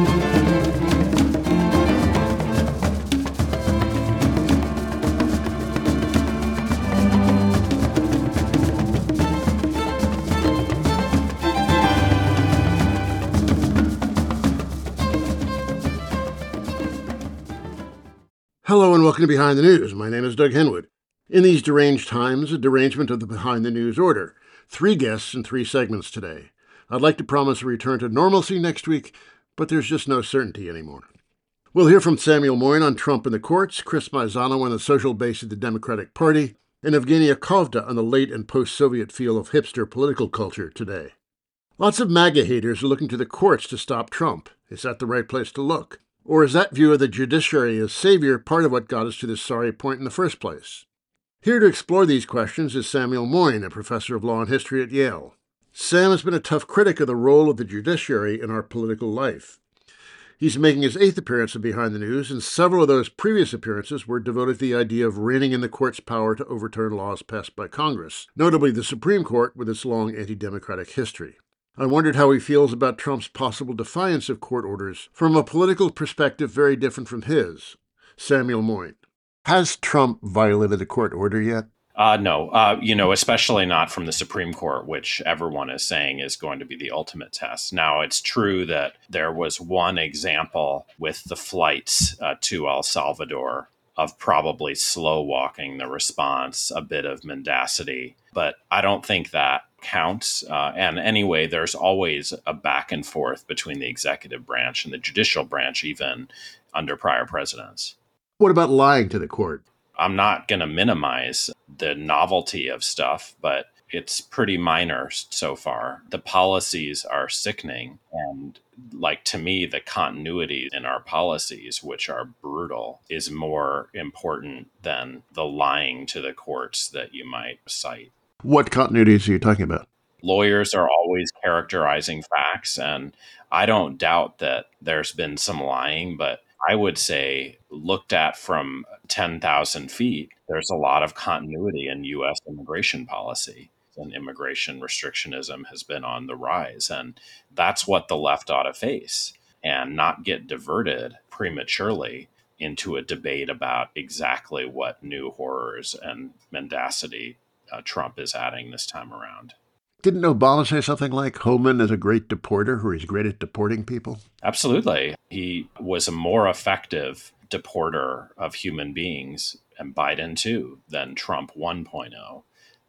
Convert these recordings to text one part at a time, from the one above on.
Hello and welcome to Behind the News. My name is Doug Henwood. In these deranged times, a derangement of the Behind the News order. 3 guests and 3 segments today. I'd like to promise a return to normalcy next week, but there's just no certainty anymore. We'll hear from Samuel Moyn on Trump and the courts, Chris Maizano on the social base of the Democratic Party, and Evgenia Kovda on the late and post-Soviet feel of hipster political culture today. Lots of MAGA haters are looking to the courts to stop Trump. Is that the right place to look? Or is that view of the judiciary as savior part of what got us to this sorry point in the first place? Here to explore these questions is Samuel Moyn, a professor of law and history at Yale. Sam has been a tough critic of the role of the judiciary in our political life. He's making his 8th appearance in Behind the News, and several of those previous appearances were devoted to the idea of reining in the court's power to overturn laws passed by Congress, notably the Supreme Court with its long anti-democratic history. I wondered how he feels about Trump's possible defiance of court orders from a political perspective very different from his. Samuel Moyn. Has Trump violated a court order yet? No, especially not from the Supreme Court, which everyone is saying is going to be the ultimate test. Now, it's true that there was one example with the flights to El Salvador of probably slow walking the response, a bit of mendacity, but I don't think that counts. And anyway, there's always a back and forth between the executive branch and the judicial branch, even under prior presidents. What about lying to the court? I'm not going to minimize the novelty of stuff, but it's pretty minor so far. The policies are sickening. And to me, the continuity in our policies, which are brutal, is more important than the lying to the courts that you might cite. What continuities are you talking about? Lawyers are always characterizing facts, and I don't doubt that there's been some lying, but I would say, looked at from 10,000 feet, there's a lot of continuity in U.S. immigration policy. And immigration restrictionism has been on the rise. And that's what the left ought to face and not get diverted prematurely into a debate about exactly what new horrors and mendacity Trump is adding this time around. Didn't Obama say something like Homan is a great deporter, or he's great at deporting people? Absolutely. He was a more effective deporter of human beings, and Biden too, than Trump 1.0.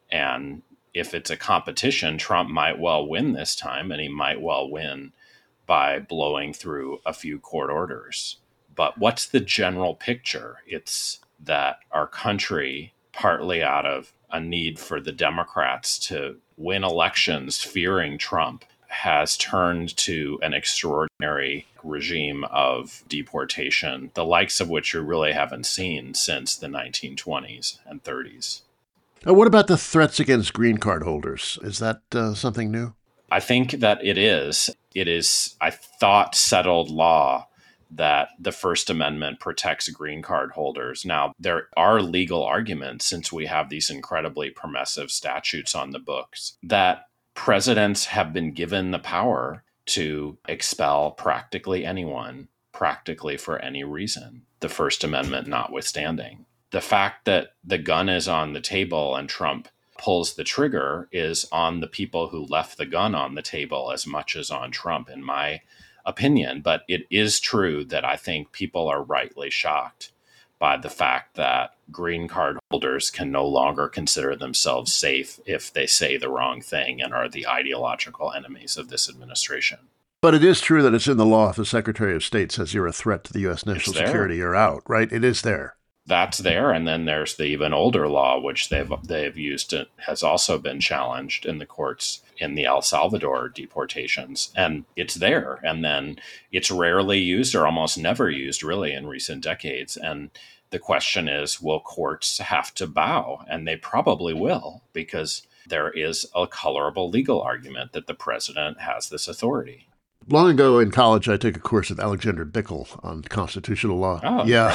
And if it's a competition, Trump might well win this time, and he might well win by blowing through a few court orders. But what's the general picture? It's that our country, partly out of a need for the Democrats to win elections fearing Trump, has turned to an extraordinary regime of deportation, the likes of which we really haven't seen since the 1920s and 30s. What about the threats against green card holders? Is that something new? I think that it is. It is, I thought, settled law that the First Amendment protects green card holders. Now, there are legal arguments, since we have these incredibly permissive statutes on the books, that presidents have been given the power to expel practically anyone, practically for any reason, the First Amendment notwithstanding. The fact that the gun is on the table and Trump pulls the trigger is on the people who left the gun on the table as much as on Trump, in my opinion. But it is true that I think people are rightly shocked by the fact that green card holders can no longer consider themselves safe if they say the wrong thing and are the ideological enemies of this administration. But it is true that it's in the law. If the Secretary of State says you're a threat to the U.S. national security, you're out, right? It is there. That's there. And then there's the even older law, which they've used, it has also been challenged in the courts in the El Salvador deportations. And it's there. And then it's rarely used or almost never used, really, in recent decades. And the question is, will courts have to bow? And they probably will, because there is a colorable legal argument that the president has this authority. Long ago in college, I took a course with Alexander Bickel on constitutional law. Oh, yeah.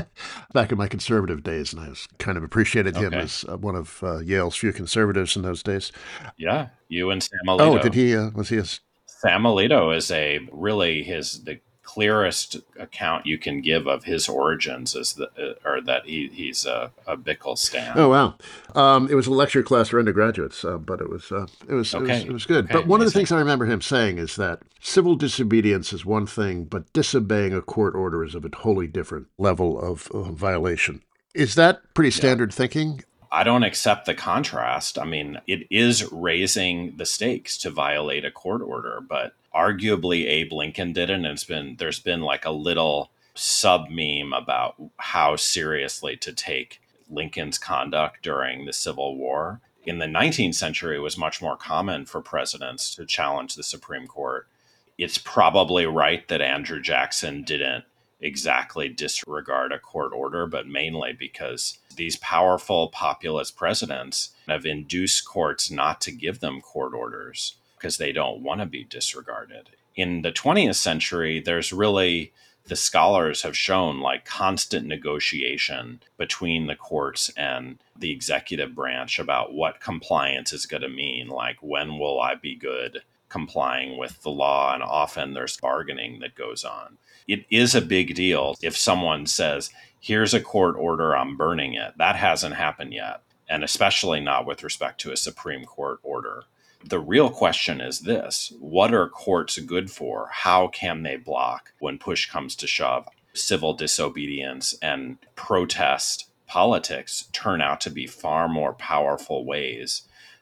Back in my conservative days, and I kind of appreciated him as one of Yale's few conservatives in those days. Yeah, you and Sam Alito. Oh, did he? Was he? Sam Alito is the clearest account you can give of his origins is that he's a Bickle Oh stan. wow! It was a lecture class for undergraduates, but it Okay. was good. Okay. But one of the Amazing. things I remember him saying is that civil disobedience is one thing, but disobeying a court order is of a wholly different level of violation. Is that pretty Yeah. standard thinking? I don't accept the contrast. I mean, it is raising the stakes to violate a court order, but arguably Abe Lincoln did it, and there's been like a little sub meme about how seriously to take Lincoln's conduct during the Civil War. In the 19th century, it was much more common for presidents to challenge the Supreme Court. It's probably right that Andrew Jackson didn't exactly disregard a court order, but mainly because these powerful populist presidents have induced courts not to give them court orders because they don't want to be disregarded. In the 20th century, there's really, the scholars have shown, like constant negotiation between the courts and the executive branch about what compliance is going to mean. Like, when will I be good complying with the law? And often there's bargaining that goes on. It is a big deal if someone says, here's a court order, I'm burning it. That hasn't happened yet, and especially not with respect to a Supreme Court order. The real question is this: what are courts good for? How can they block, when push comes to shove? Civil disobedience and protest politics turn out to be far more powerful ways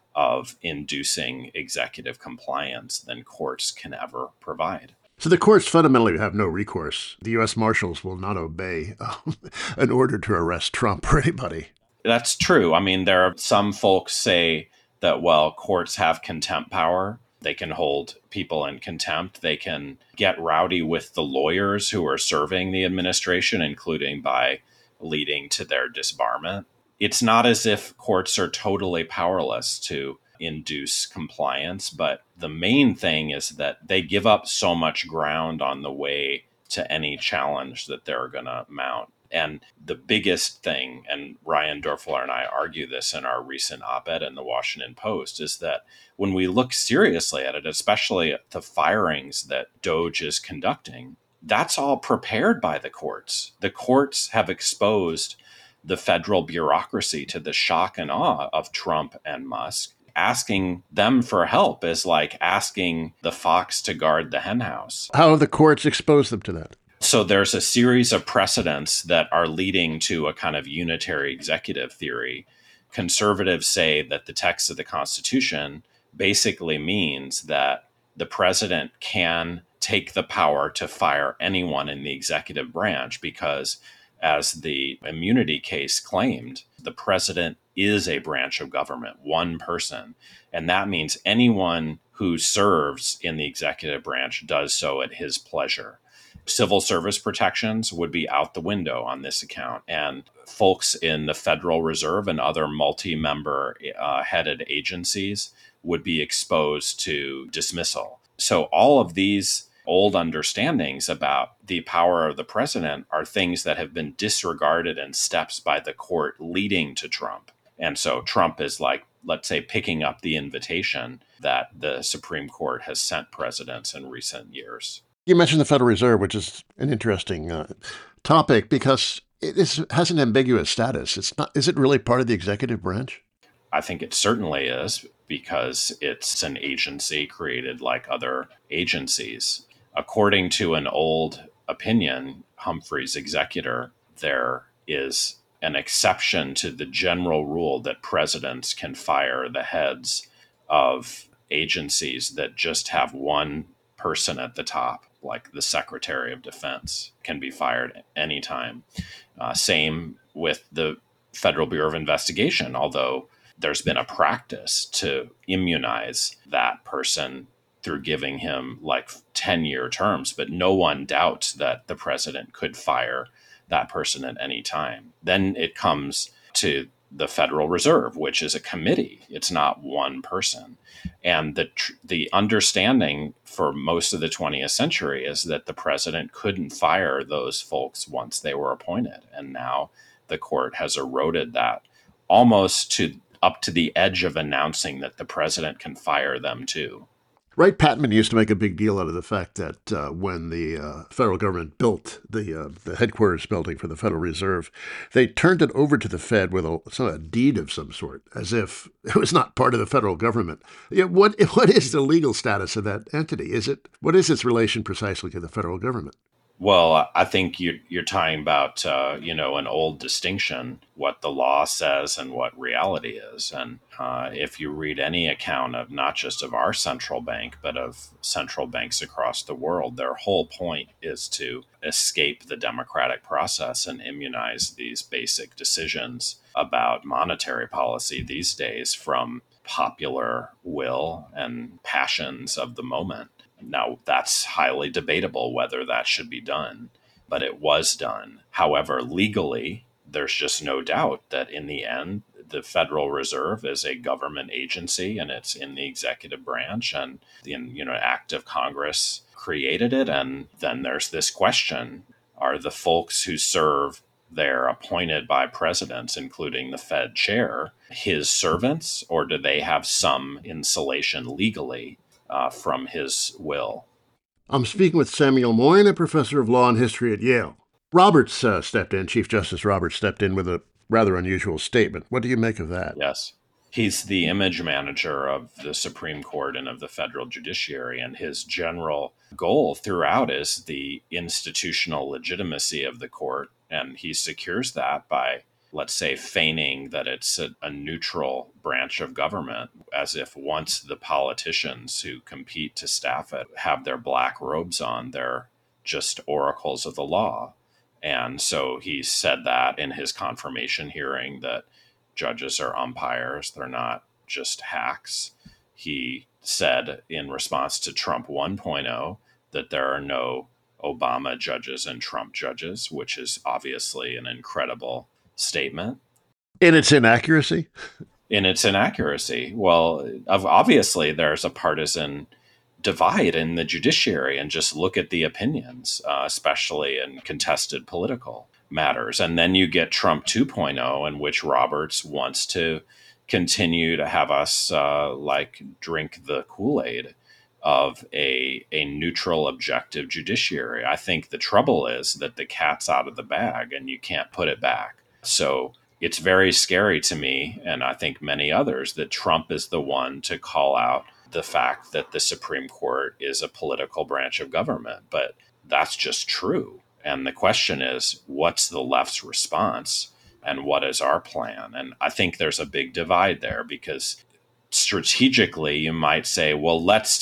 of inducing executive compliance than courts can ever provide. So the courts fundamentally have no recourse. The U.S. Marshals will not obey an order to arrest Trump or anybody. That's true. I mean, there are some folks say that, well, courts have contempt power. They can hold people in contempt. They can get rowdy with the lawyers who are serving the administration, including by leading to their disbarment. It's not as if courts are totally powerless to induce compliance, but the main thing is that they give up so much ground on the way to any challenge that they're going to mount. And the biggest thing, and Ryan Dorfler and I argue this in our recent op-ed in the Washington Post, is that when we look seriously at it, especially at the firings that DOJ is conducting, that's all prepared by the courts. The courts have exposed the federal bureaucracy to the shock and awe of Trump and Musk. Asking them for help is like asking the fox to guard the henhouse. How have the courts exposed them to that? So there's a series of precedents that are leading to a kind of unitary executive theory. Conservatives say that the text of the Constitution basically means that the president can take the power to fire anyone in the executive branch because, as the immunity case claimed, the president is a branch of government, one person. And that means anyone who serves in the executive branch does so at his pleasure. Civil service protections would be out the window on this account. And folks in the Federal Reserve and other multi-member headed agencies would be exposed to dismissal. So all of these old understandings about the power of the president are things that have been disregarded in steps by the court leading to Trump. And so Trump is, like, let's say, picking up the invitation that the Supreme Court has sent presidents in recent years. You mentioned the Federal Reserve, which is an interesting topic because has an ambiguous status. It's not. Is it really part of the executive branch? I think it certainly is, because it's an agency created like other agencies. According to an old opinion, Humphrey's executor, there is an exception to the general rule that presidents can fire the heads of agencies that just have one person at the top, like the Secretary of Defense, can be fired anytime. Same with the Federal Bureau of Investigation, although there's been a practice to immunize that person through giving him like 10-year terms, but no one doubts that the president could fire that person at any time. Then it comes to the Federal Reserve, which is a committee. It's not one person. And the understanding for most of the 20th century is that the president couldn't fire those folks once they were appointed. And now the court has eroded that almost up to the edge of announcing that the president can fire them too. Wright Patman used to make a big deal out of the fact that when the federal government built the headquarters building for the Federal Reserve, they turned it over to the Fed with a deed of some sort, as if it was not part of the federal government. Yeah, what is the legal status of that entity? What is its relation precisely to the federal government? Well, I think you're talking about an old distinction, what the law says and what reality is. And if you read any account of not just of our central bank, but of central banks across the world, their whole point is to escape the democratic process and immunize these basic decisions about monetary policy these days from popular will and passions of the moment. Now, that's highly debatable whether that should be done, but it was done. However, legally, there's just no doubt that in the end, the Federal Reserve is a government agency and it's in the executive branch, and an act of Congress created it. And then there's this question: are the folks who serve there appointed by presidents, including the Fed chair, his servants, or do they have some insulation legally from his will? I'm speaking with Samuel Moyn, a professor of law and history at Yale. Chief Justice Roberts stepped in with a rather unusual statement. What do you make of that? Yes. He's the image manager of the Supreme Court and of the federal judiciary, and his general goal throughout is the institutional legitimacy of the court, and he secures that by, let's say, feigning that it's a neutral branch of government, as if once the politicians who compete to staff it have their black robes on, they're just oracles of the law. And so he said that in his confirmation hearing, that judges are umpires, they're not just hacks. He said in response to Trump 1.0 that there are no Obama judges and Trump judges, which is obviously an incredible statement. In its inaccuracy? In its inaccuracy. Well, obviously, there's a partisan divide in the judiciary, and just look at the opinions, especially in contested political matters. And then you get Trump 2.0, in which Roberts wants to continue to have us drink the Kool-Aid of a neutral, objective judiciary. I think the trouble is that the cat's out of the bag and you can't put it back. So it's very scary to me, and I think many others, that Trump is the one to call out the fact that the Supreme Court is a political branch of government. But that's just true. And the question is, what's the left's response and what is our plan? And I think there's a big divide there, because strategically you might say, well, let's,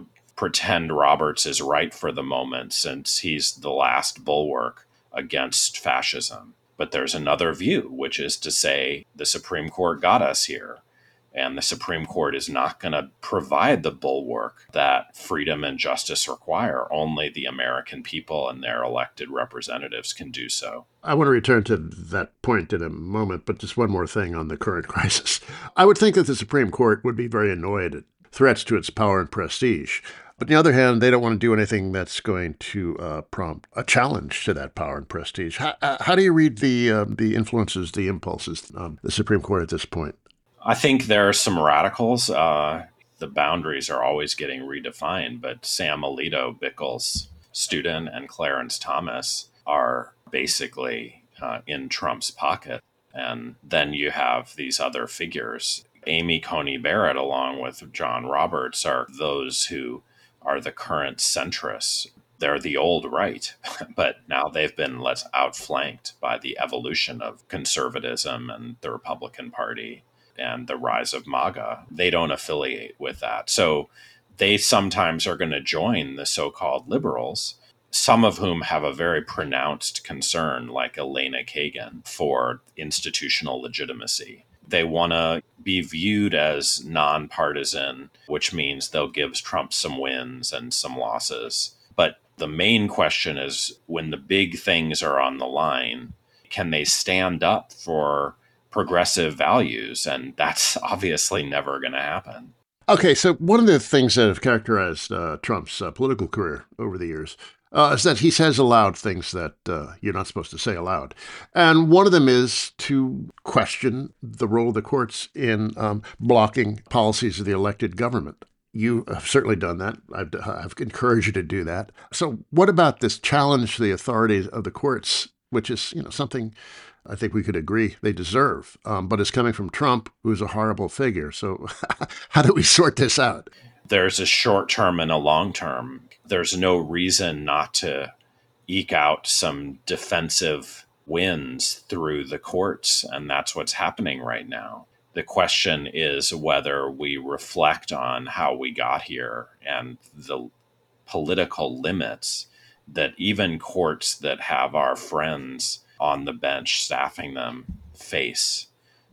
pretend Roberts is right for the moment since he's the last bulwark against fascism. But there's another view, which is to say the Supreme Court got us here, and the Supreme Court is not going to provide the bulwark that freedom and justice require. Only the American people and their elected representatives can do so. I want to return to that point in a moment, but just one more thing on the current crisis. I would think that the Supreme Court would be very annoyed at threats to its power and prestige. But on the other hand, they don't want to do anything that's going to prompt a challenge to that power and prestige. How do you read the influences, the impulses of the Supreme Court at this point? I think there are some radicals. The boundaries are always getting redefined, but Sam Alito, Bickle's student, and Clarence Thomas are basically in Trump's pocket. And then you have these other figures. Amy Coney Barrett, along with John Roberts, are those who are the current centrists. They're the old right, but now they've been outflanked by the evolution of conservatism and the Republican Party and the rise of MAGA. They don't affiliate with that. So they sometimes are going to join the so-called liberals, some of whom have a very pronounced concern, like Elena Kagan, for institutional legitimacy. They want to be viewed as nonpartisan, which means they'll give Trump some wins and some losses. But the main question is, when the big things are on the line, can they stand up for progressive values? And that's obviously never going to happen. Okay, so one of the things that have characterized Trump's political career over the years is that he has allowed things that you're not supposed to say aloud. And one of them is to question the role of the courts in blocking policies of the elected government. You have certainly done that. I've encouraged you to do that. So, what about this challenge to the authorities of the courts, which is, something I think we could agree they deserve, but it's coming from Trump, who's a horrible figure. So, how do we sort this out? There's a short term and a long term. There's no reason not to eke out some defensive wins through the courts, and that's what's happening right now. The question is whether we reflect on how we got here and the political limits that even courts that have our friends on the bench staffing them face.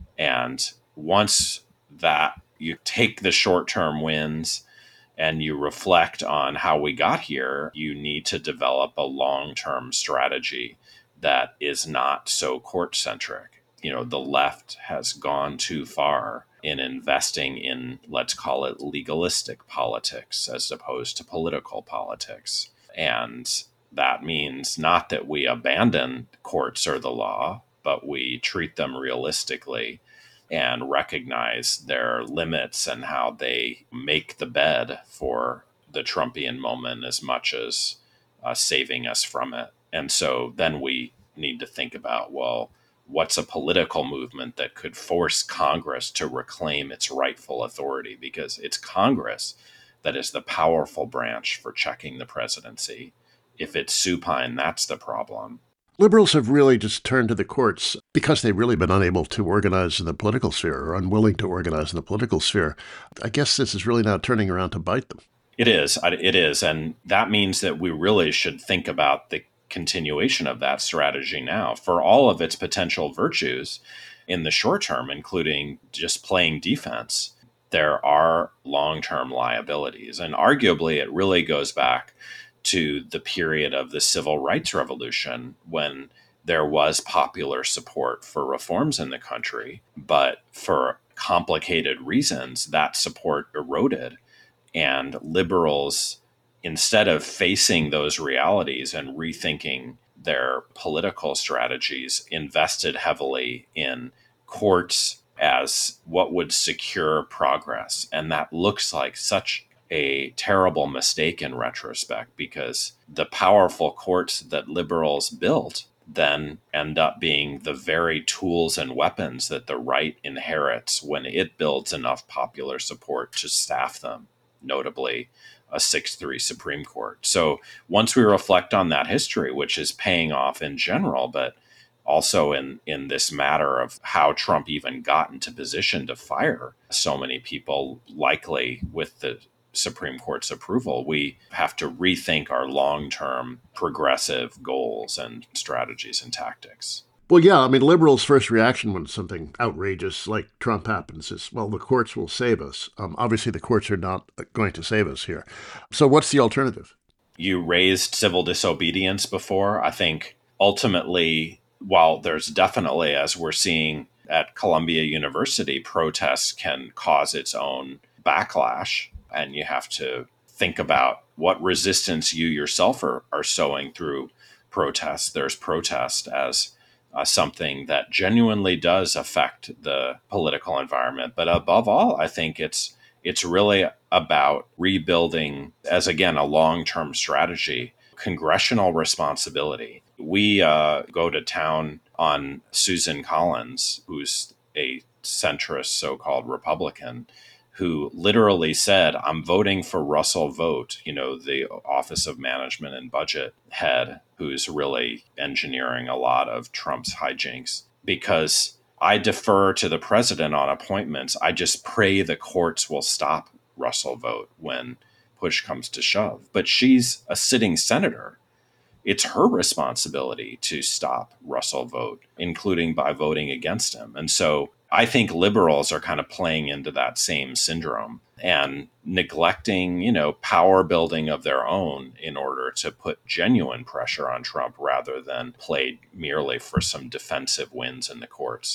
And once that you take the short term wins and you reflect on how we got here, you need to develop a long term strategy that is not so court centric. The left has gone too far in investing in, let's call it, legalistic politics as opposed to political politics. And that means not that we abandon courts or the law, but we treat them realistically and recognize their limits and how they make the bed for the Trumpian moment as much as saving us from it. And so then we need to think about, well, what's a political movement that could force Congress to reclaim its rightful authority? Because it's Congress that is the powerful branch for checking the presidency. If it's supine, that's the problem. Liberals have really just turned to the courts because they've really been unable to organize in the political sphere or unwilling to organize in the political sphere. I guess this is really now turning around to bite them. It is. It is. And that means that we really should think about the continuation of that strategy now for all of its potential virtues in the short term, including just playing defense. There are long-term liabilities. And arguably, it really goes back to the period of the civil rights revolution when there was popular support for reforms in the country, but for complicated reasons, that support eroded. And liberals, instead of facing those realities and rethinking their political strategies, invested heavily in courts as what would secure progress. And that looks like such a terrible mistake in retrospect, because the powerful courts that liberals built then end up being the very tools and weapons that the right inherits when it builds enough popular support to staff them, notably a 6-3 Supreme Court. So once we reflect on that history, which is paying off in general, but also in this matter of how Trump even got into position to fire so many people, likely with the Supreme Court's approval, we have to rethink our long-term progressive goals and strategies and tactics. Well, yeah, I mean, liberals' first reaction when something outrageous like Trump happens is, well, the courts will save us. Obviously, the courts are not going to save us here. So what's the alternative? You raised civil disobedience before. I think ultimately, while there's definitely, as we're seeing at Columbia University, protests can cause its own backlash, and you have to think about what resistance you yourself are sowing through protest. There's protest as something that genuinely does affect the political environment. But above all, I think it's really about rebuilding, as again, a long-term strategy, congressional responsibility. We go to town on Susan Collins, who's a centrist so-called Republican, who literally said, I'm voting for Russell Vought, the Office of Management and Budget head, who's really engineering a lot of Trump's hijinks, because I defer to the president on appointments. I just pray the courts will stop Russell Vought when push comes to shove. But she's a sitting senator. It's her responsibility to stop Russell Vought, including by voting against him. And so I think liberals are kind of playing into that same syndrome and neglecting, power building of their own in order to put genuine pressure on Trump rather than play merely for some defensive wins in the courts.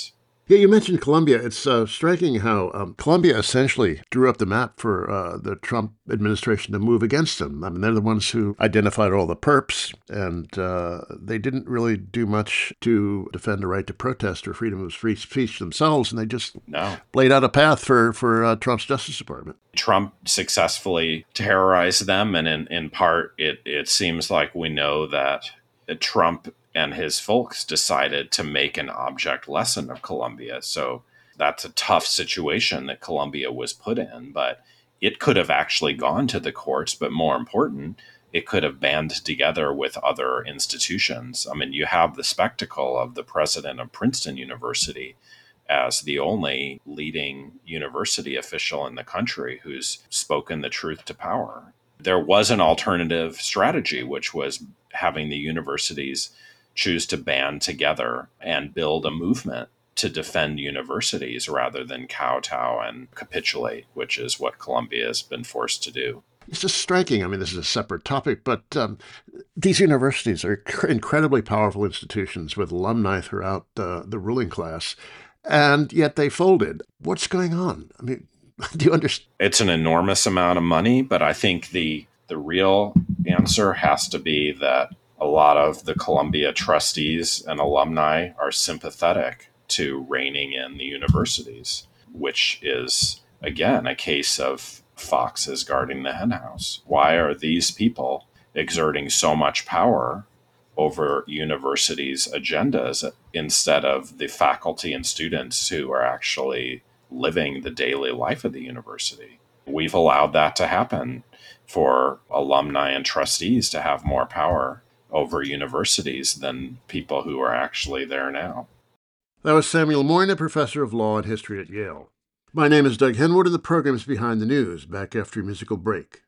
Yeah, you mentioned Colombia. It's striking how Colombia essentially drew up the map for the Trump administration to move against them. I mean, they're the ones who identified all the perps, and they didn't really do much to defend the right to protest or freedom of free speech themselves, and they just No. laid out a path for Trump's Justice Department. Trump successfully terrorized them, and in part, it seems like we know that Trump and his folks decided to make an object lesson of Colombia. So that's a tough situation that Colombia was put in, but it could have actually gone to the courts, but more important, it could have banded together with other institutions. I mean, you have the spectacle of the president of Princeton University as the only leading university official in the country who's spoken the truth to power. There was an alternative strategy, which was having the universities choose to band together and build a movement to defend universities rather than kowtow and capitulate, which is what Columbia has been forced to do. It's just striking. I mean, this is a separate topic, but these universities are incredibly powerful institutions with alumni throughout the ruling class, and yet they folded. What's going on? I mean, do you understand? It's an enormous amount of money, but I think the real answer has to be that a lot of the Columbia trustees and alumni are sympathetic to reining in the universities, which is, again, a case of foxes guarding the henhouse. Why are these people exerting so much power over universities' agendas instead of the faculty and students who are actually living the daily life of the university? We've allowed that to happen for alumni and trustees to have more power over universities than people who are actually there now. That was Samuel Moyna, professor of law and history at Yale. My name is Doug Henwood, and the program is Behind the News, back after a musical break.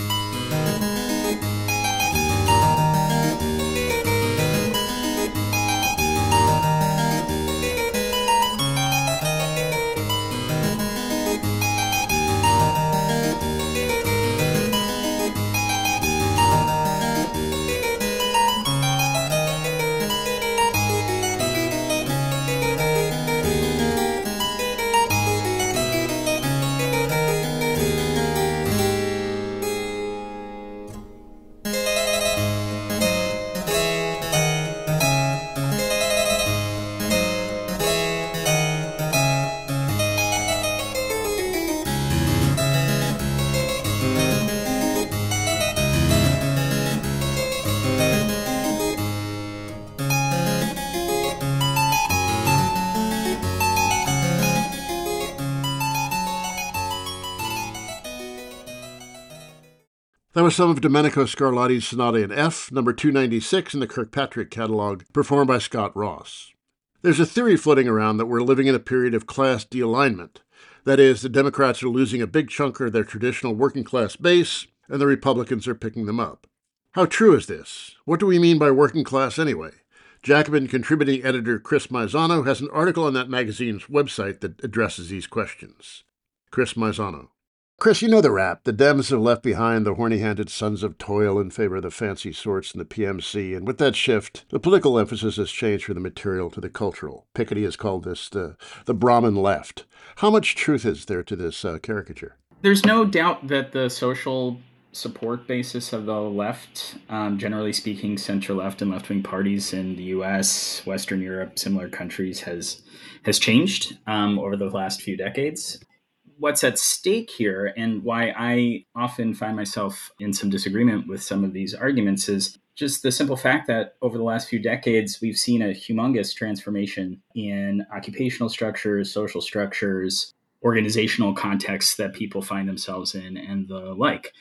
That was some of Domenico Scarlatti's Sonata in F, number 296 in the Kirkpatrick catalog, performed by Scott Ross. There's a theory floating around that we're living in a period of class de-alignment. That is, the Democrats are losing a big chunk of their traditional working class base, and the Republicans are picking them up. How true is this? What do we mean by working class anyway? Jacobin contributing editor Chris Maisano has an article on that magazine's website that addresses these questions. Chris Maisano. Chris, you know the rap. The Dems have left behind the horny-handed sons of toil in favor of the fancy sorts in the PMC, and with that shift, the political emphasis has changed from the material to the cultural. Piketty has called this the Brahmin left. How much truth is there to this caricature? There's no doubt that the social support basis of the left, generally speaking, center-left and left-wing parties in the U.S., Western Europe, similar countries, has changed over the last few decades. What's at stake here, and why I often find myself in some disagreement with some of these arguments, is just the simple fact that over the last few decades, we've seen a humongous transformation in occupational structures, social structures, organizational contexts that people find themselves in, and the like.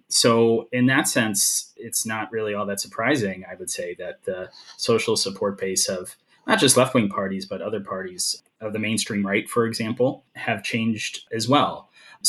So in that sense, it's not really all that surprising, I would say, that the social support base of not just left-wing parties, but other parties of the mainstream right, for example, have changed as well.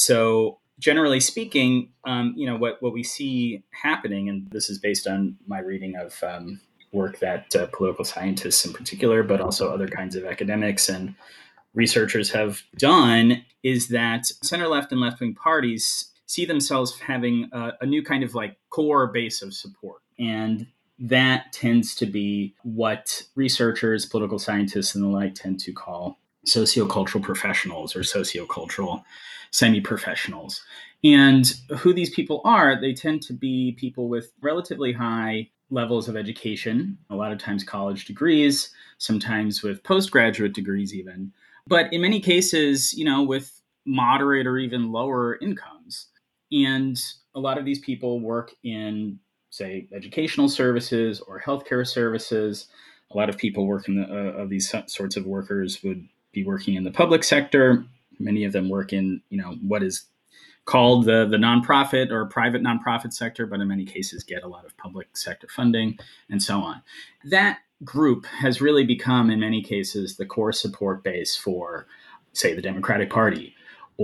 So generally speaking, what we see happening, and this is based on my reading of work that political scientists in particular, but also other kinds of academics and researchers have done, is that center-left and left-wing parties see themselves having a new kind of like core base of support. And that tends to be what researchers, political scientists, and the like tend to call sociocultural professionals or sociocultural semi-professionals. And who these people are, they tend to be people with relatively high levels of education, a lot of times college degrees, sometimes with postgraduate degrees even, but in many cases, with moderate or even lower incomes. And a lot of these people work in, say, educational services or healthcare services. A lot of people work in of these sorts of workers would be working in the public sector. Many of them work in, what is called the nonprofit or private nonprofit sector, but in many cases get a lot of public sector funding and so on. That group has really become, in many cases, the core support base for, say, the Democratic Party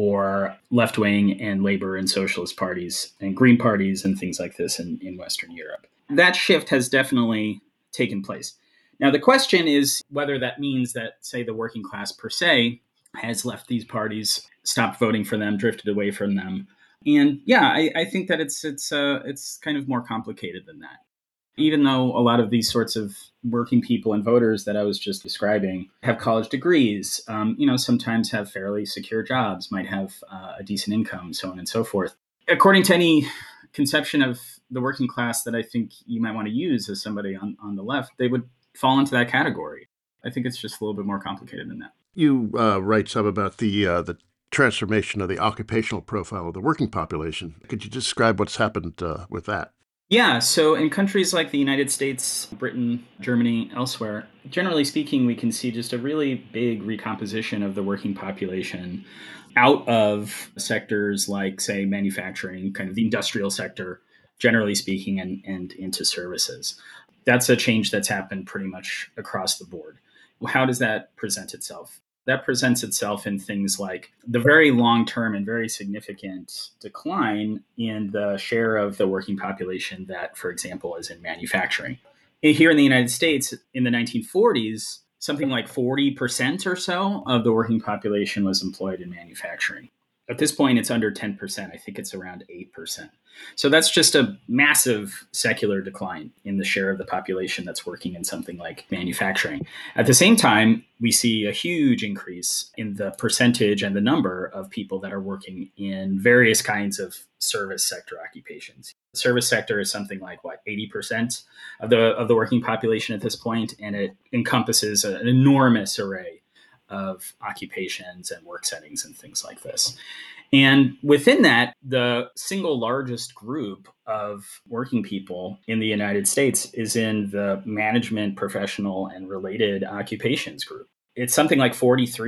or left-wing and labor and socialist parties and green parties and things like this in Western Europe. That shift has definitely taken place. Now, the question is whether that means that, say, the working class per se has left these parties, stopped voting for them, drifted away from them. And yeah, I think that it's kind of more complicated than that. Even though a lot of these sorts of working people and voters that I was just describing have college degrees, sometimes have fairly secure jobs, might have a decent income, so on and so forth. According to any conception of the working class that I think you might want to use as somebody on the left, they would fall into that category. I think it's just a little bit more complicated than that. You write some about the transformation of the occupational profile of the working population. Could you describe what's happened with that? Yeah, so in countries like the United States, Britain, Germany, elsewhere, generally speaking, we can see just a really big recomposition of the working population out of sectors like, say, manufacturing, kind of the industrial sector, generally speaking, and into services. That's a change that's happened pretty much across the board. How does that present itself? That presents itself in things like the very long-term and very significant decline in the share of the working population that, for example, is in manufacturing. Here in the United States, in the 1940s, something like 40% or so of the working population was employed in manufacturing. At this point, it's under 10%. I think it's around 8%. So that's just a massive secular decline in the share of the population that's working in something like manufacturing. At the same time, we see a huge increase in the percentage and the number of people that are working in various kinds of service sector occupations. The service sector is something like 80% of the working population at this point, and it encompasses an enormous array of occupations and work settings and things like this. And within that, the single largest group of working people in the United States is in the management, professional, and related occupations group. It's something like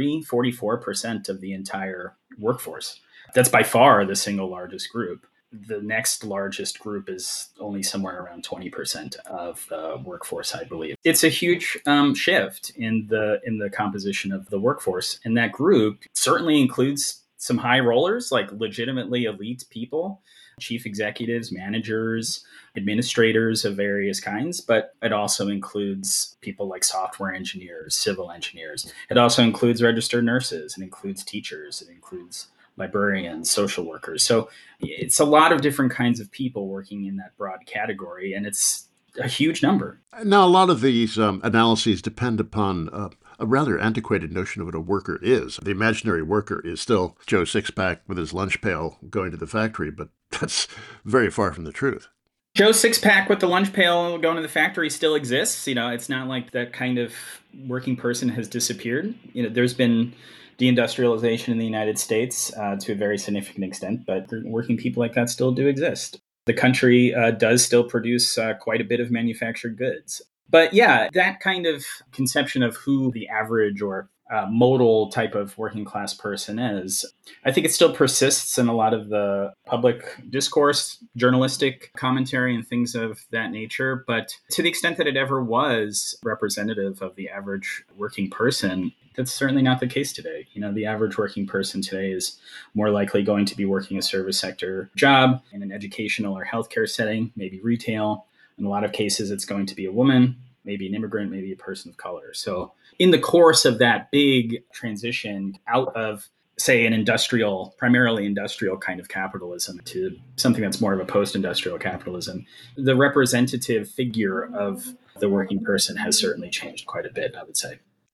44% of the entire workforce. That's by far the single largest group. The next largest group is only somewhere around 20% of the workforce, I believe. It's a huge shift in the composition of the workforce. And that group certainly includes some high rollers, like legitimately elite people, chief executives, managers, administrators of various kinds, but it also includes people like software engineers, civil engineers. It also includes registered nurses. It includes teachers. It includes librarians, social workers. So it's a lot of different kinds of people working in that broad category, and it's a huge number. Now, a lot of these analyses depend upon a rather antiquated notion of what a worker is. The imaginary worker is still Joe Sixpack with his lunch pail going to the factory, but that's very far from the truth. Joe Sixpack with the lunch pail going to the factory still exists. It's not like that kind of working person has disappeared. There's been deindustrialization in the United States to a very significant extent, but working people like that still do exist. The country does still produce quite a bit of manufactured goods. But yeah, that kind of conception of who the average or modal type of working class person is, I think it still persists in a lot of the public discourse, journalistic commentary, and things of that nature. But to the extent that it ever was representative of the average working person, that's certainly not the case today. The average working person today is more likely going to be working a service sector job in an educational or healthcare setting, maybe retail. In a lot of cases, it's going to be a woman, maybe an immigrant, maybe a person of color. So in the course of that big transition out of, say, an primarily industrial kind of capitalism to something that's more of a post-industrial capitalism, the representative figure of the working person has certainly changed quite a bit, I would say.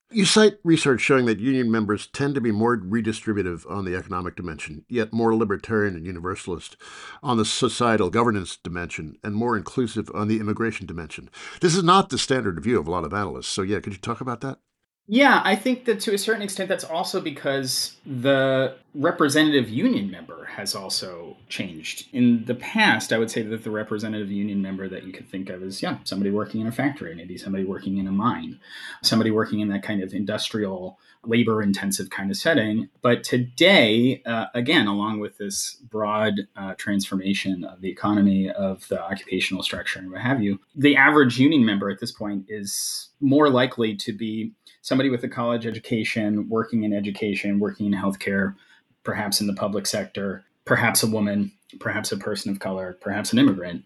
You cite research showing that union members tend to be more redistributive on the economic dimension, yet more libertarian and universalist on the societal governance dimension, and more inclusive on the immigration dimension. This is not the standard view of a lot of analysts. So, yeah, could you talk about that? Yeah, I think that to a certain extent, that's also because the representative union member has also changed. In the past, I would say that the representative union member that you could think of is, yeah, somebody working in a factory, maybe somebody working in a mine, somebody working in that kind of industrial, labor intensive kind of setting. But today, again, along with this broad transformation of the economy, of the occupational structure, and what have you, the average union member at this point is more likely to be somebody with a college education, working in education, working in healthcare, perhaps in the public sector, perhaps a woman, perhaps a person of color, perhaps an immigrant.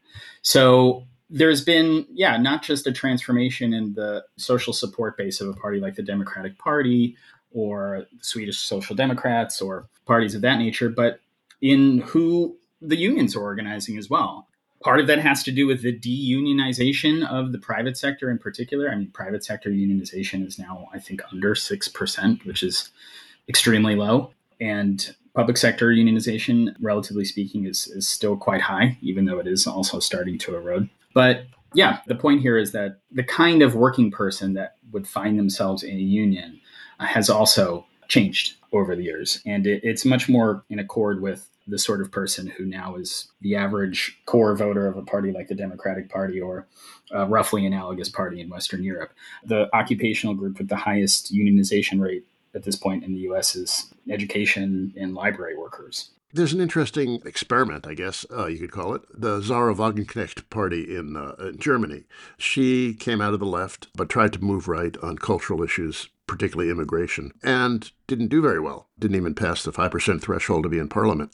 So there's been, yeah, not just a transformation in the social support base of a party like the Democratic Party or the Swedish Social Democrats or parties of that nature, but in who the unions are organizing as well. Part of that has to do with the deunionization of the private sector in particular. I mean, private sector unionization is now, I think, under 6%, which is extremely low. And public sector unionization, relatively speaking, is still quite high, even though it is also starting to erode. But yeah, the point here is that the kind of working person that would find themselves in a union has also changed over the years. And it's much more in accord with the sort of person who now is the average core voter of a party like the Democratic Party or a roughly analogous party in Western Europe. The occupational group with the highest unionization rate at this point in the US is education and library workers. There's an interesting experiment, I guess you could call it, the Zara Wagenknecht party in Germany. She came out of the left, but tried to move right on cultural issues, particularly immigration, and didn't do very well. Didn't even pass the 5% threshold to be in parliament.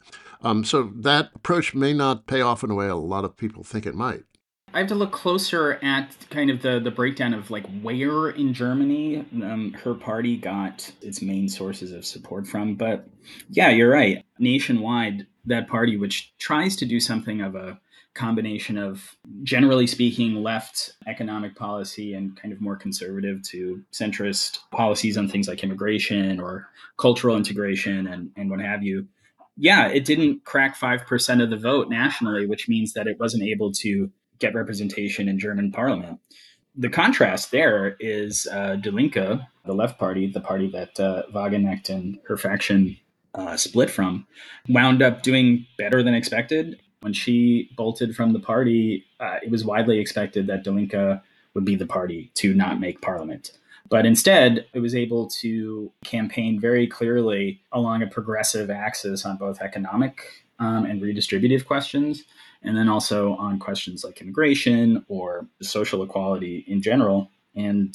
So that approach may not pay off in a way a lot of people think it might. I have to look closer at kind of the breakdown of like where in Germany her party got its main sources of support from. But yeah, you're right. Nationwide, that party, which tries to do something of a combination of, generally speaking, left economic policy and kind of more conservative to centrist policies on things like immigration or cultural integration and what have you. Yeah, it didn't crack 5% of the vote nationally, which means that it wasn't able to get representation in German parliament. The contrast there is Die Linke, the left party, the party that Wagenknecht and her faction split from, wound up doing better than expected. When she bolted from the party, it was widely expected that Die Linke would be the party to not make parliament. But instead, it was able to campaign very clearly along a progressive axis on both economic and redistributive questions, and then also on questions like immigration or social equality in general. And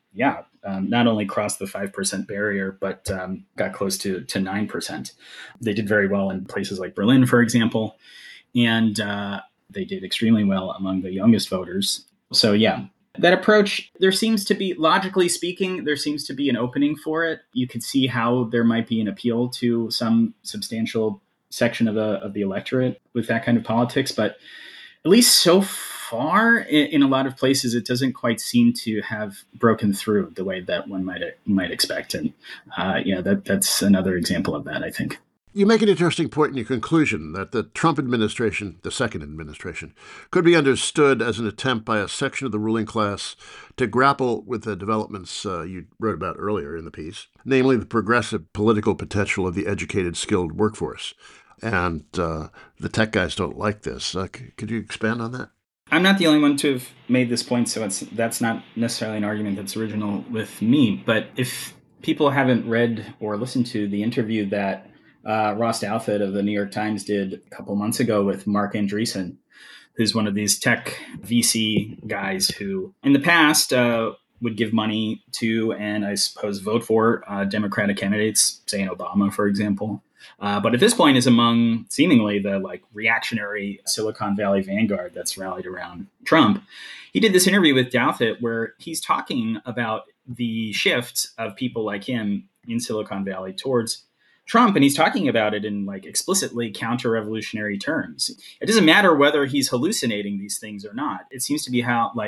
not only crossed the 5% barrier, but got close to 9%. They did very well in places like Berlin, for example, and they did extremely well among the youngest voters. So, yeah, that approach, there seems to be, logically speaking, there seems to be an opening for it. You can see how there might be an appeal to some substantial section of the electorate with that kind of politics, but at least so far in a lot of places it doesn't quite seem to have broken through the way that one might expect. And that's another example of that, I think. You make an interesting point in your conclusion that the Trump administration, the second administration, could be understood as an attempt by a section of the ruling class to grapple with the developments you wrote about earlier in the piece, namely the progressive political potential of the educated, skilled workforce. And the tech guys don't like this. Could you expand on that? I'm not the only one to have made this point, so that's not necessarily an argument that's original with me. But if people haven't read or listened to the interview that Ross Douthat of the New York Times did a couple months ago with Mark Andreessen, who's one of these tech VC guys who in the past would give money to and I suppose vote for Democratic candidates, say in Obama, for example. But at this point is among seemingly the like reactionary Silicon Valley vanguard that's rallied around Trump. He did this interview with Douthat where he's talking about the shift of people like him in Silicon Valley towards Trump, and he's talking about it in like explicitly counter-revolutionary terms. It doesn't matter whether he's hallucinating these things or not. It seems to be how like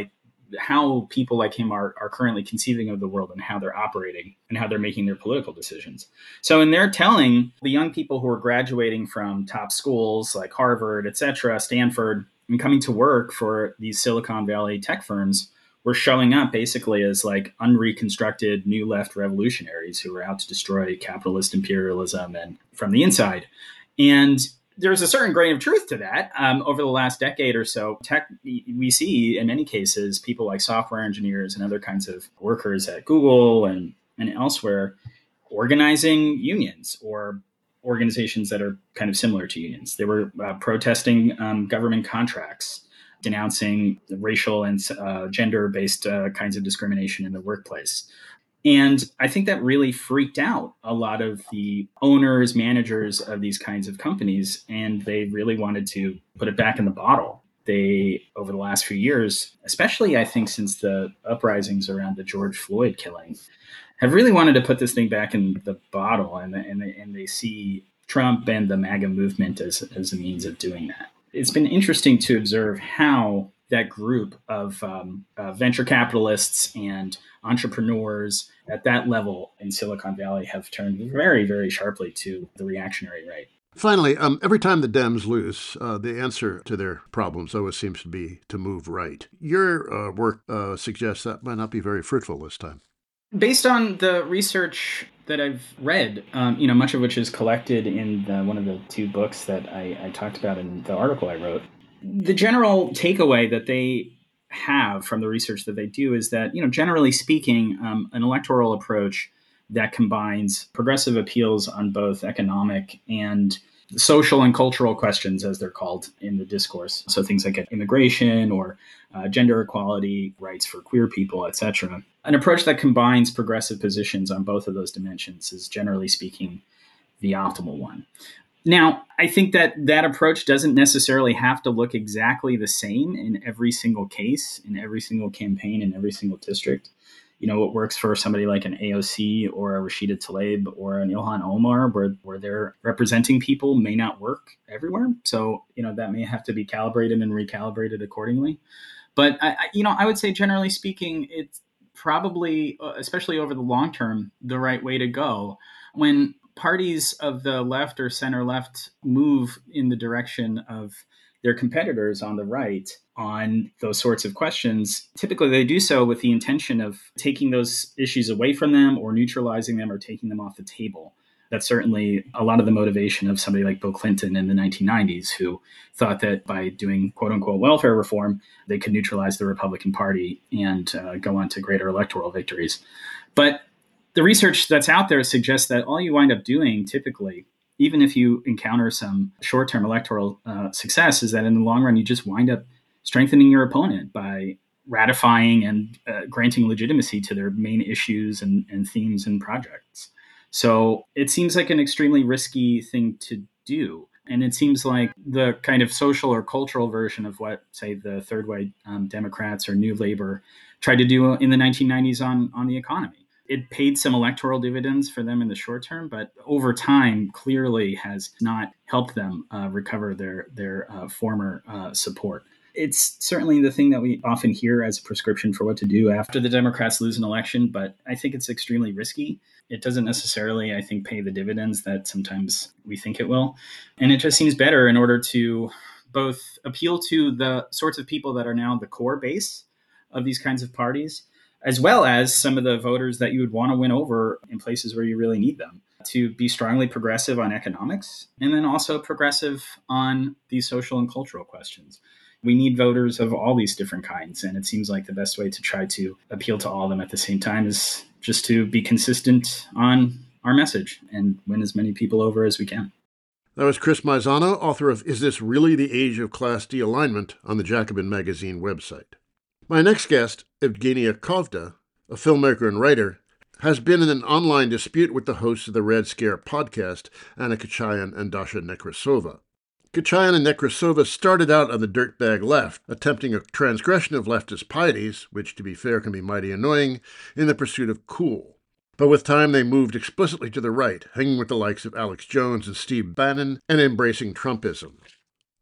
how people like him are currently conceiving of the world and how they're operating and how they're making their political decisions. So in their telling, the young people who are graduating from top schools like Harvard, et cetera, Stanford, and coming to work for these Silicon Valley tech firms were showing up basically as like unreconstructed new left revolutionaries who were out to destroy capitalist imperialism and from the inside. And there's a certain grain of truth to that. Over the last decade or so, we see in many cases people like software engineers and other kinds of workers at Google and elsewhere organizing unions or organizations that are kind of similar to unions. They were protesting government contracts, denouncing racial and gender-based kinds of discrimination in the workplace. And I think that really freaked out a lot of the owners, managers of these kinds of companies, and they really wanted to put it back in the bottle. They, over the last few years, especially I think since the uprisings around the George Floyd killing, have really wanted to put this thing back in the bottle, and they see Trump and the MAGA movement as a means of doing that. It's been interesting to observe how that group of venture capitalists and entrepreneurs at that level in Silicon Valley have turned very, very sharply to the reactionary right. Finally, every time the Dems lose, the answer to their problems always seems to be to move right. Your work suggests that might not be very fruitful this time. Based on the research that I've read, much of which is collected in one of the two books that I talked about in the article I wrote, the general takeaway that they have from the research that they do is that, generally speaking, an electoral approach that combines progressive appeals on both economic and social and cultural questions, as they're called in the discourse. So things like immigration or gender equality, rights for queer people, etc. An approach that combines progressive positions on both of those dimensions is, generally speaking, the optimal one. Now, I think that approach doesn't necessarily have to look exactly the same in every single case, in every single campaign, in every single district. What works for somebody like an AOC or a Rashida Tlaib or an Ilhan Omar, where they're representing people, may not work everywhere. So, that may have to be calibrated and recalibrated accordingly. But, I would say, generally speaking, it's probably, especially over the long term, the right way to go. When parties of the left or center left move in the direction of their competitors on the right on those sorts of questions, typically they do so with the intention of taking those issues away from them or neutralizing them or taking them off the table. That's certainly a lot of the motivation of somebody like Bill Clinton in the 1990s, who thought that by doing quote unquote welfare reform, they could neutralize the Republican Party and go on to greater electoral victories. But the research that's out there suggests that all you wind up doing typically, even if you encounter some short-term electoral success, is that in the long run, you just wind up strengthening your opponent by ratifying and granting legitimacy to their main issues and themes and projects. So it seems like an extremely risky thing to do. And it seems like the kind of social or cultural version of what, say, the third way Democrats or New Labor tried to do in the 1990s on the economy. It paid some electoral dividends for them in the short term, but over time clearly has not helped them recover their former support. It's certainly the thing that we often hear as a prescription for what to do after the Democrats lose an election, but I think it's extremely risky. It doesn't necessarily, I think, pay the dividends that sometimes we think it will. And it just seems better in order to both appeal to the sorts of people that are now the core base of these kinds of parties, as well as some of the voters that you would want to win over in places where you really need them, to be strongly progressive on economics and then also progressive on these social and cultural questions. We need voters of all these different kinds, and it seems like the best way to try to appeal to all of them at the same time is just to be consistent on our message and win as many people over as we can. That was Chris Maisano, author of Is This Really the Age of Class D Alignment on the Jacobin Magazine website. My next guest, Evgenia Kovda, a filmmaker and writer, has been in an online dispute with the hosts of the Red Scare podcast, Anna Kachayan and Dasha Nekrasova. Kachayan and Nekrasova started out on the dirtbag left, attempting a transgression of leftist pieties, which, to be fair, can be mighty annoying, in the pursuit of cool. But with time, they moved explicitly to the right, hanging with the likes of Alex Jones and Steve Bannon, and embracing Trumpism.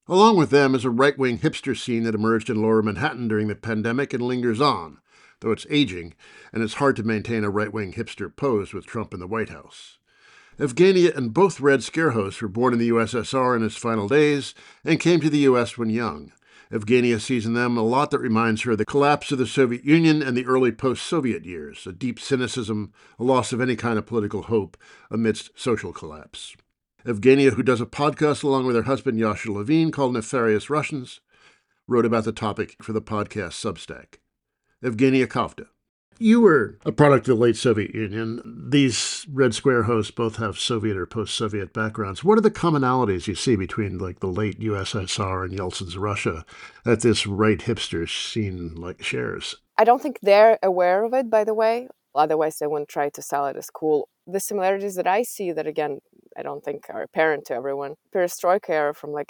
Along with them is a right-wing hipster scene that emerged in lower Manhattan during the pandemic and lingers on, though it's aging, and it's hard to maintain a right-wing hipster pose with Trump in the White House. Evgenia and both Red Scare hosts were born in the USSR in its final days and came to the U.S. when young. Evgenia sees in them a lot that reminds her of the collapse of the Soviet Union and the early post-Soviet years, a deep cynicism, a loss of any kind of political hope amidst social collapse. Evgenia, who does a podcast along with her husband Yasha Levine called Nefarious Russians, wrote about the topic for the podcast Substack. Evgenia Kofda. You were a product of the late Soviet Union. These Red Square hosts both have Soviet or post-Soviet backgrounds. What are the commonalities you see between like the late USSR and Yeltsin's Russia that this right hipster scene like shares? I don't think they're aware of it, by the way. Otherwise, they wouldn't try to sell it as cool. The similarities that I see that, again, I don't think are apparent to everyone. Perestroika era from like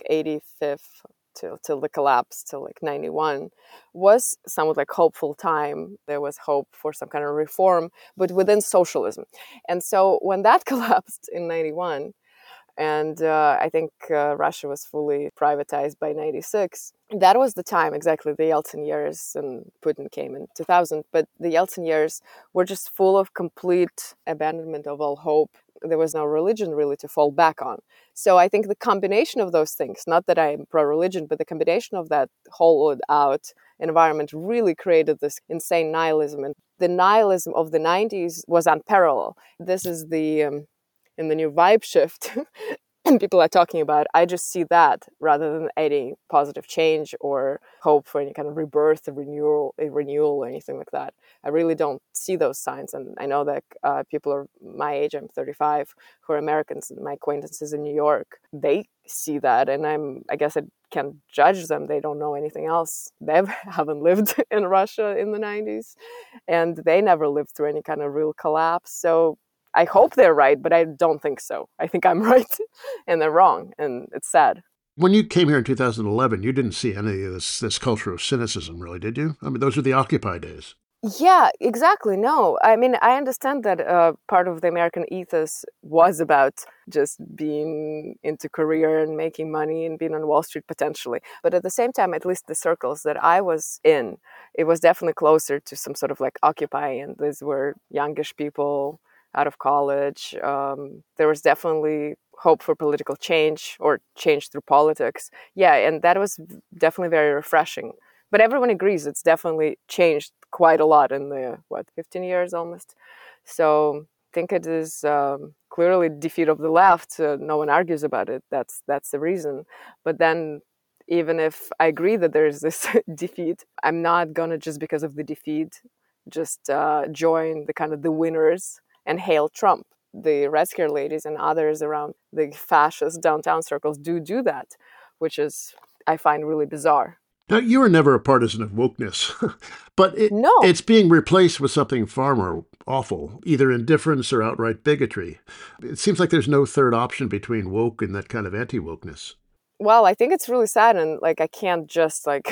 85 till the collapse till like 91 was somewhat like hopeful time. There was hope for some kind of reform, but within socialism. And so when that collapsed in 91, and I think Russia was fully privatized by 96. That was the time, exactly, the Yeltsin years, and Putin came in 2000. But the Yeltsin years were just full of complete abandonment of all hope. There was no religion really to fall back on. So I think the combination of those things, not that I'm pro-religion, but the combination of that hollowed out environment really created this insane nihilism. And the nihilism of the 90s was unparalleled. This is the... in the new vibe shift and people are talking about, I just see that rather than any positive change or hope for any kind of rebirth, a renewal or anything like that. I really don't see those signs. And I know that people are my age, I'm 35, who are Americans, and my acquaintances in New York, they see that. And I guess I can't judge them. They don't know anything else. They haven't lived in Russia in the 90s, and they never lived through any kind of real collapse. So I hope they're right, but I don't think so. I think I'm right and they're wrong, and it's sad. When you came here in 2011, you didn't see any of this culture of cynicism, really, did you? I mean, those are the Occupy days. Yeah, exactly. No, I mean, I understand that part of the American ethos was about just being into career and making money and being on Wall Street potentially. But at the same time, at least the circles that I was in, it was definitely closer to some sort of like Occupy, and these were youngish people out of college. There was definitely hope for political change or change through politics. Yeah, and that was definitely very refreshing. But everyone agrees it's definitely changed quite a lot in the, 15 years almost. So I think it is clearly defeat of the left. No one argues about it. That's the reason. But then even if I agree that there is this defeat, I'm not going to, just because of the defeat, just join the kind of the winners and hail Trump. The Red Scare ladies and others around the fascist downtown circles do that, which is, I find, really bizarre. Now, you were never a partisan of wokeness, but it's being replaced with something far more awful, either indifference or outright bigotry. It seems like there's no third option between woke and that kind of anti-wokeness. Well, I think it's really sad, and like I can't just like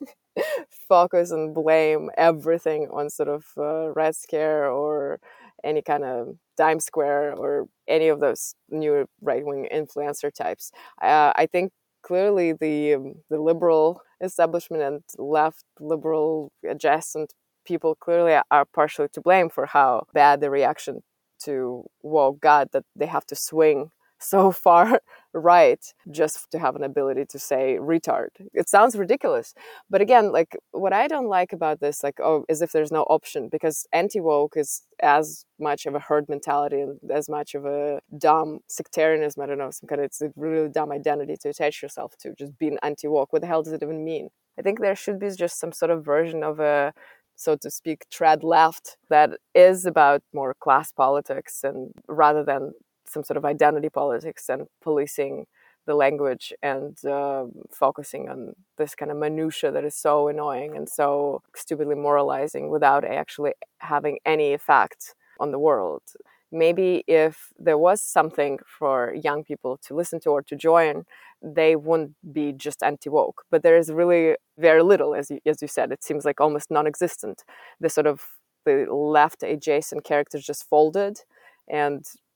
focus and blame everything on sort of Red Scare or any kind of Dime Square or any of those new right-wing influencer types. I think clearly the liberal establishment and left liberal adjacent people clearly are partially to blame for how bad the reaction to woke got, that they have to swing so far right just to have an ability to say retard. It sounds ridiculous. But again, like what I don't like about this, like, as if there's no option, because anti-woke is as much of a herd mentality and as much of a dumb sectarianism. I don't know, some kind of, it's a really dumb identity to attach yourself to, just being anti-woke. What the hell does it even mean? I think there should be just some sort of version of a, so to speak, tread left that is about more class politics, and rather than some sort of identity politics and policing the language and focusing on this kind of minutia that is so annoying and so stupidly moralizing without actually having any effect on the world. Maybe if there was something for young people to listen to or to join, they wouldn't be just anti-woke. But there is really very little, as you said. It seems like almost non-existent. The sort of the left adjacent characters just folded, and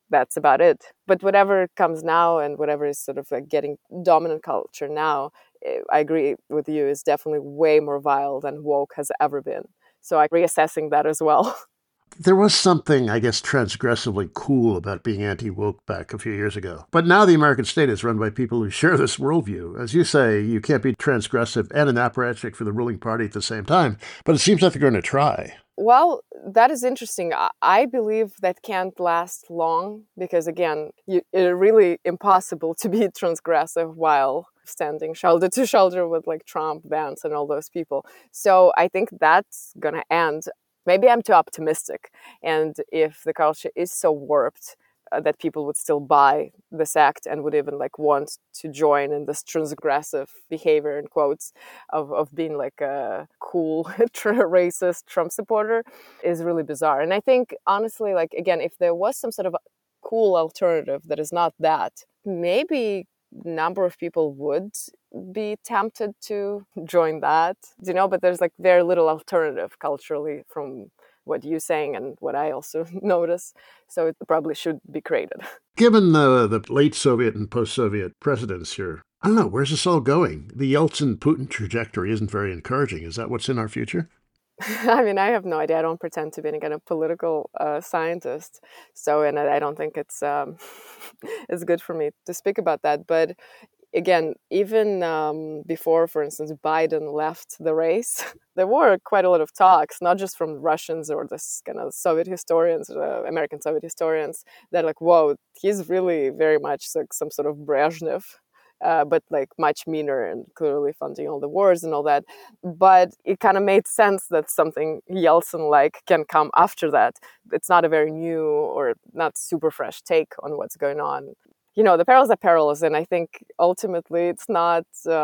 that's about it. But whatever comes now and whatever is sort of like getting dominant culture now, I agree with you, is definitely way more vile than woke has ever been. So I'm reassessing that as well. There was something, I guess, transgressively cool about being anti-woke back a few years ago. But now the American state is run by people who share this worldview. As you say, you can't be transgressive and an apparatchik for the ruling party at the same time. But it seems like they're going to try. Well, that is interesting. I believe that can't last long because, again, it's really impossible to be transgressive while standing shoulder to shoulder with like Trump, Vance, and all those people. So I think that's going to end. Maybe I'm too optimistic. And if the culture is so warped that people would still buy this act and would even like want to join in this transgressive behavior, in quotes, of being like a cool racist Trump supporter, is really bizarre. And I think, honestly, like, again, if there was some sort of cool alternative that is not that, maybe number of people would be tempted to join that, but there's like very little alternative culturally from what you're saying and what I also notice. So it probably should be created. Given the late Soviet and post-Soviet precedents here, I don't know, where's this all going? The Yeltsin-Putin trajectory isn't very encouraging. Is that what's in our future? I mean, I have no idea. I don't pretend to be any kind of political scientist. And I don't think it's it's good for me to speak about that. But again, even before, for instance, Biden left the race, there were quite a lot of talks, not just from Russians or this kind of Soviet historians, American Soviet historians, that like, whoa, he's really very much like some sort of Brezhnev. But like much meaner and clearly funding all the wars and all that. But it kind of made sense that something Yeltsin-like can come after that. It's not a very new or not super fresh take on what's going on. The perils are perilous, and I think ultimately it's not,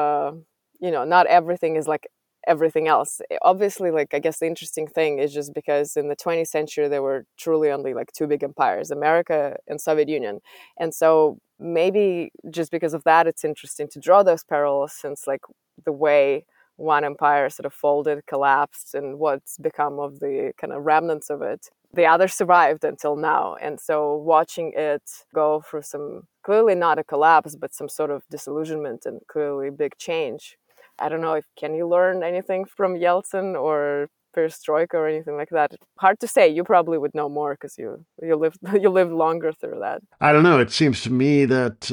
not everything is like everything else. Obviously, like, I guess the interesting thing is just because in the 20th century, there were truly only like two big empires, America and Soviet Union. And so maybe just because of that, it's interesting to draw those parallels, since like the way one empire sort of folded, collapsed, and what's become of the kind of remnants of it, the other survived until now. And so watching it go through some, clearly not a collapse, but some sort of disillusionment and clearly big change. I don't know, can you learn anything from Yeltsin or perestroika or anything like that? Hard to say. You probably would know more because you lived longer through that. I don't know. It seems to me that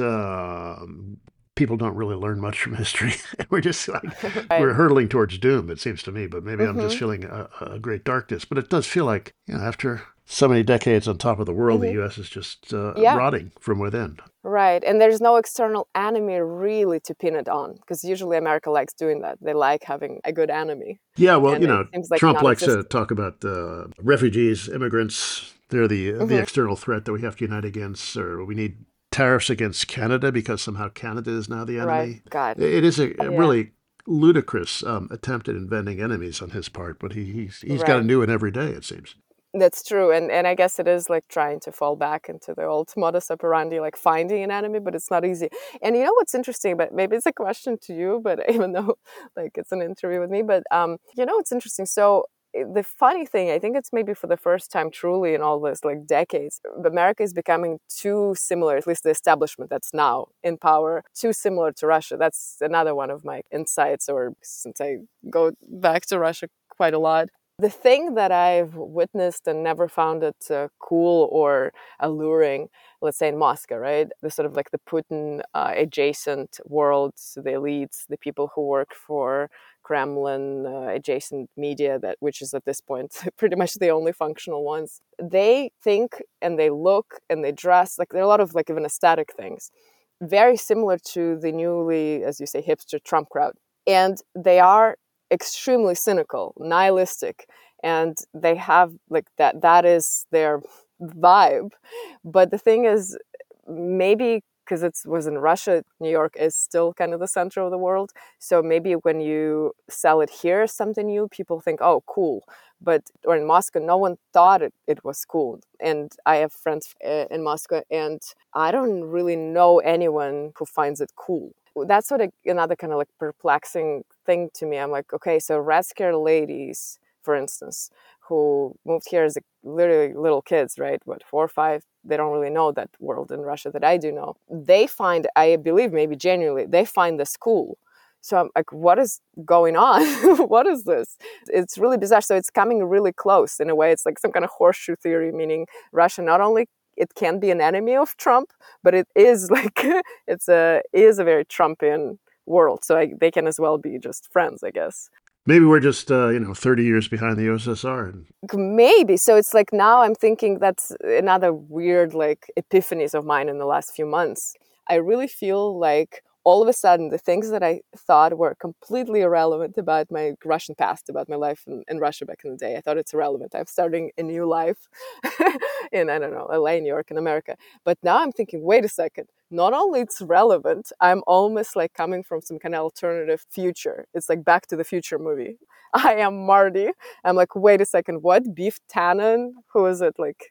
people don't really learn much from history. We're just like, right. We're hurtling towards doom, it seems to me. But maybe I'm just feeling a great darkness. But it does feel like, after so many decades on top of the world, the U.S. is just rotting from within. Right. And there's no external enemy really to pin it on, because usually America likes doing that. They like having a good enemy. Yeah, well, like Trump likes to talk about refugees, immigrants. They're the external threat that we have to unite against, or we need tariffs against Canada because somehow Canada is now the enemy. Right. God. It is a really ludicrous attempt at inventing enemies on his part, but he's got a new one every day, it seems. That's true. And I guess it is like trying to fall back into the old modus operandi, like finding an enemy, but it's not easy. And what's interesting, but maybe it's a question to you, but even though like it's an interview with me, but it's interesting. So the funny thing, I think it's maybe for the first time truly in all this like decades, America is becoming too similar, at least the establishment that's now in power, too similar to Russia. That's another one of my insights, or since I go back to Russia quite a lot. The thing that I've witnessed and never found it cool or alluring, let's say in Moscow, right? The sort of like the Putin adjacent world, the elites, the people who work for Kremlin adjacent media, which is at this point pretty much the only functional ones. They think and they look and they dress, like there are a lot of like even aesthetic things, very similar to the newly, as you say, hipster Trump crowd. And they are extremely cynical, nihilistic, and they have like that is their vibe. But the thing is, maybe because it was in Russia, New York is still kind of the center of the world, so maybe when you sell it here as something new, people think, oh, cool. Or in Moscow, no one thought it was cool. And I have friends in Moscow, and I don't really know anyone who finds it cool. That's sort of another kind of like perplexing thing to me. I'm like, okay, so Red Scare ladies, for instance, who moved here as literally little kids, right? What, 4 or 5? They don't really know that world in Russia that I do know. They find, I believe, maybe genuinely, they find this cool. So I'm like, what is going on? What is this? It's really bizarre. So it's coming really close in a way. It's like some kind of horseshoe theory, meaning Russia not only it can be an enemy of Trump, but it is like is a very Trumpian world. So they can as well be just friends, I guess. Maybe we're just 30 years behind the USSR. Maybe. So it's like now I'm thinking that's another weird like epiphanies of mine in the last few months. I really feel like all of a sudden, the things that I thought were completely irrelevant about my Russian past, about my life in Russia back in the day, I thought it's irrelevant. I'm starting a new life in, I don't know, LA, New York, in America. But now I'm thinking, wait a second, not only it's relevant, I'm almost like coming from some kind of alternative future. It's like Back to the Future movie. I am Marty. I'm like, wait a second, what? Beef Tannen? Who is it? Like,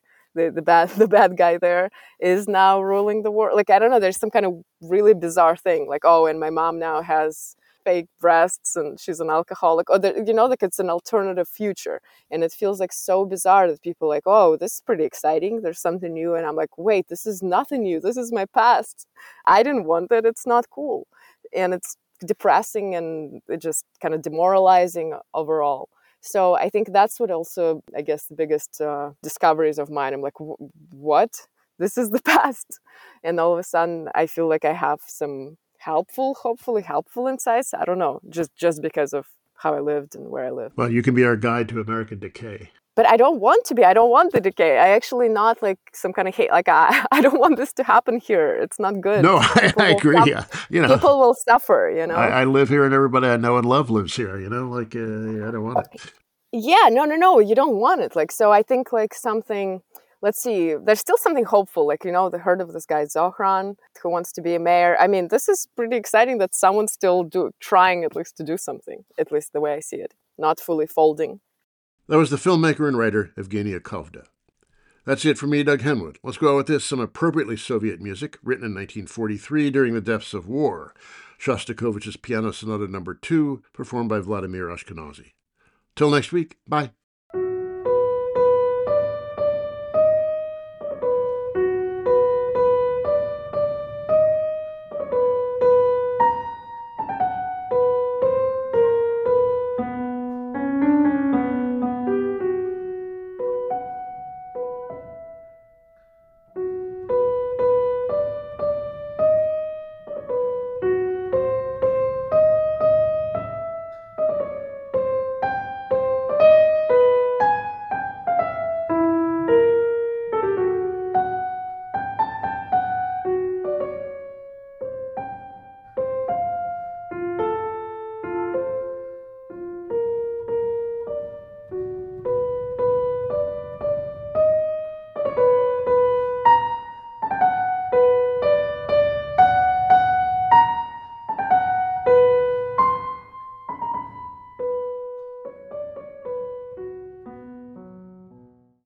the bad guy there is now ruling the world. Like, I don't know, there's some kind of really bizarre thing. Like, oh, and my mom now has fake breasts and she's an alcoholic. Or, like it's an alternative future. And it feels like so bizarre that people are like, oh, this is pretty exciting. There's something new. And I'm like, wait, this is nothing new. This is my past. I didn't want it. It's not cool. And it's depressing and just kind of demoralizing overall. So I think that's what also, I guess, the biggest discoveries of mine. I'm like, what? This is the past. And all of a sudden, I feel like I have some hopefully helpful insights. I don't know, just because of how I lived and where I lived. Well, you can be our guide to American decay. But I don't want to be. I don't want the decay. I actually not like some kind of hate. Like I don't want this to happen here. It's not good. No, I agree. People will suffer. I live here, and everybody I know and love lives here. I don't want it. Yeah, no. You don't want it. Like, so I think like something. Let's see. There's still something hopeful. Like, the heard of this guy Zohran who wants to be a mayor. I mean, this is pretty exciting that someone's still trying at least to do something. At least the way I see it, not fully folding. That was the filmmaker and writer Evgenia Kovda. That's it for me, Doug Henwood. Let's go out with this, some appropriately Soviet music, written in 1943 during the depths of war. Shostakovich's Piano Sonata No. 2, performed by Vladimir Ashkenazy. Till next week, bye.